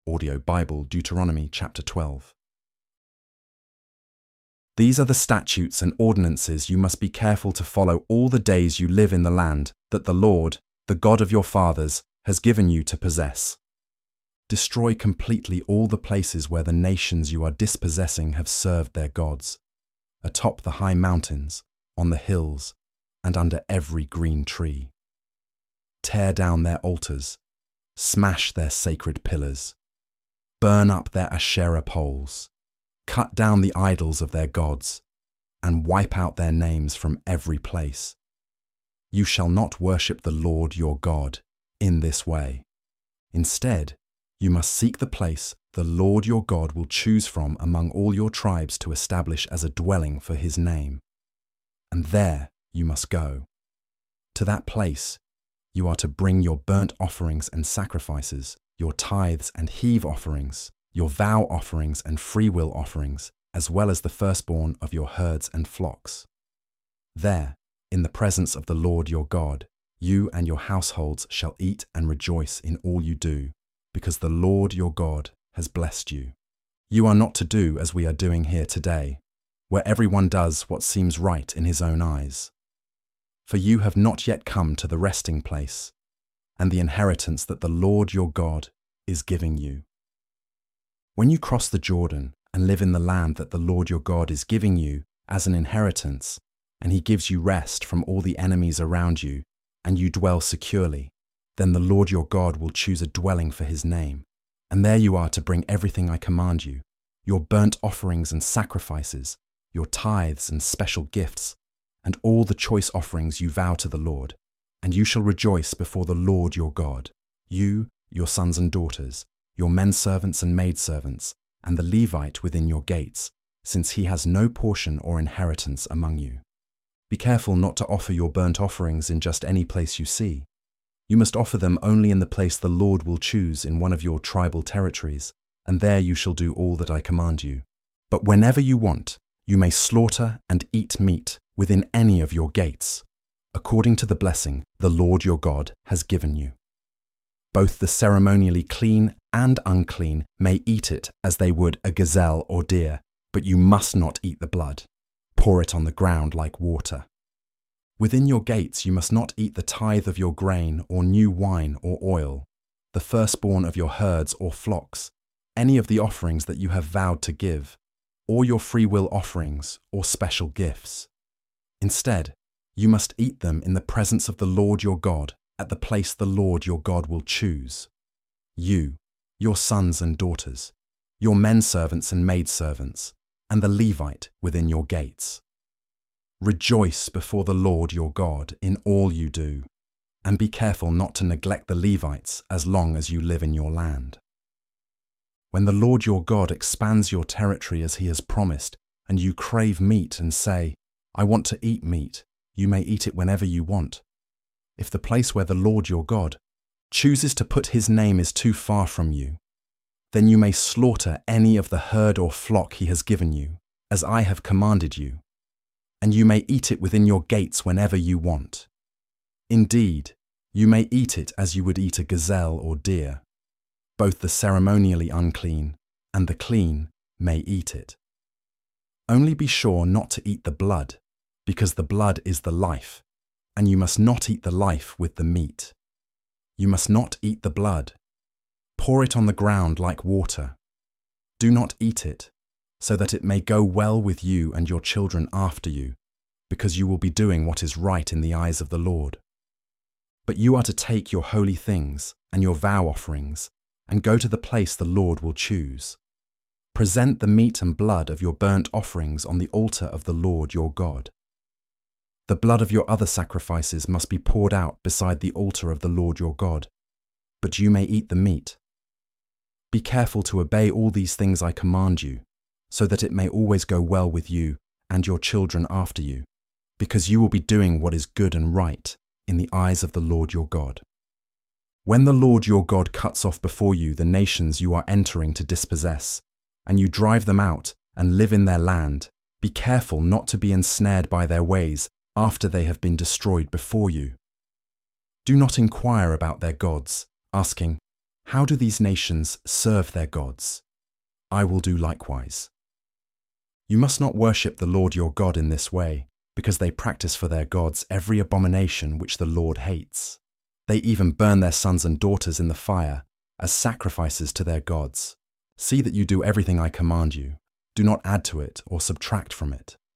Audio Bible, Deuteronomy chapter 12. These are the statutes and ordinances you must be careful to follow all the days you live in the land that the Lord, the God of your fathers, has given you to possess. Destroy completely all the places where the nations you are dispossessing have served their gods, atop the high mountains, on the hills, and under every green tree. Tear down their altars, smash their sacred pillars, burn up their Asherah poles, cut down the idols of their gods, and wipe out their names from every place. You shall not worship the Lord your God in this way. Instead, you must seek the place the Lord your God will choose from among all your tribes to establish as a dwelling for his name. And there you must go. To that place, you are to bring your burnt offerings and sacrifices, your tithes and heave offerings, your vow offerings and freewill offerings, as well as the firstborn of your herds and flocks. There, in the presence of the Lord your God, you and your households shall eat and rejoice in all you do, because the Lord your God has blessed you. You are not to do as we are doing here today, where everyone does what seems right in his own eyes. For you have not yet come to the resting place and the inheritance that the Lord your God is giving you. When you cross the Jordan and live in the land that the Lord your God is giving you as an inheritance, and he gives you rest from all the enemies around you, and you dwell securely, then the Lord your God will choose a dwelling for his name, and there you are to bring everything I command you, your burnt offerings and sacrifices, your tithes and special gifts, and all the choice offerings you vow to the Lord, and you shall rejoice before the Lord your God, you, your sons and daughters, your menservants and maidservants, and the Levite within your gates, since he has no portion or inheritance among you. Be careful not to offer your burnt offerings in just any place you see. You must offer them only in the place the Lord will choose in one of your tribal territories, and there you shall do all that I command you. But whenever you want, you may slaughter and eat meat within any of your gates, according to the blessing the Lord your God has given you. Both the ceremonially clean and unclean may eat it as they would a gazelle or deer, but you must not eat the blood. Pour it on the ground like water. Within your gates you must not eat the tithe of your grain or new wine or oil, the firstborn of your herds or flocks, any of the offerings that you have vowed to give, or your freewill offerings or special gifts. Instead, you must eat them in the presence of the Lord your God at the place the Lord your God will choose. You, your sons and daughters, your menservants and maidservants, and the Levite within your gates. Rejoice before the Lord your God in all you do, and be careful not to neglect the Levites as long as you live in your land. When the Lord your God expands your territory as he has promised, and you crave meat and say, I want to eat meat, you may eat it whenever you want. If the place where the Lord your God chooses to put his name is too far from you, then you may slaughter any of the herd or flock he has given you, as I have commanded you, and you may eat it within your gates whenever you want. Indeed, you may eat it as you would eat a gazelle or deer. Both the ceremonially unclean and the clean may eat it. Only be sure not to eat the blood, because the blood is the life, and you must not eat the life with the meat. You must not eat the blood. Pour it on the ground like water. Do not eat it, so that it may go well with you and your children after you, because you will be doing what is right in the eyes of the Lord. But you are to take your holy things and your vow offerings, and go to the place the Lord will choose. Present the meat and blood of your burnt offerings on the altar of the Lord your God. The blood of your other sacrifices must be poured out beside the altar of the Lord your God, but you may eat the meat. Be careful to obey all these things I command you, so that it may always go well with you and your children after you, because you will be doing what is good and right in the eyes of the Lord your God. When the Lord your God cuts off before you the nations you are entering to dispossess, and you drive them out and live in their land, be careful not to be ensnared by their ways after they have been destroyed before you. Do not inquire about their gods, asking, How do these nations serve their gods? I will do likewise. You must not worship the Lord your God in this way, because they practice for their gods every abomination which the Lord hates. They even burn their sons and daughters in the fire as sacrifices to their gods. See that you do everything I command you. Do not add to it or subtract from it.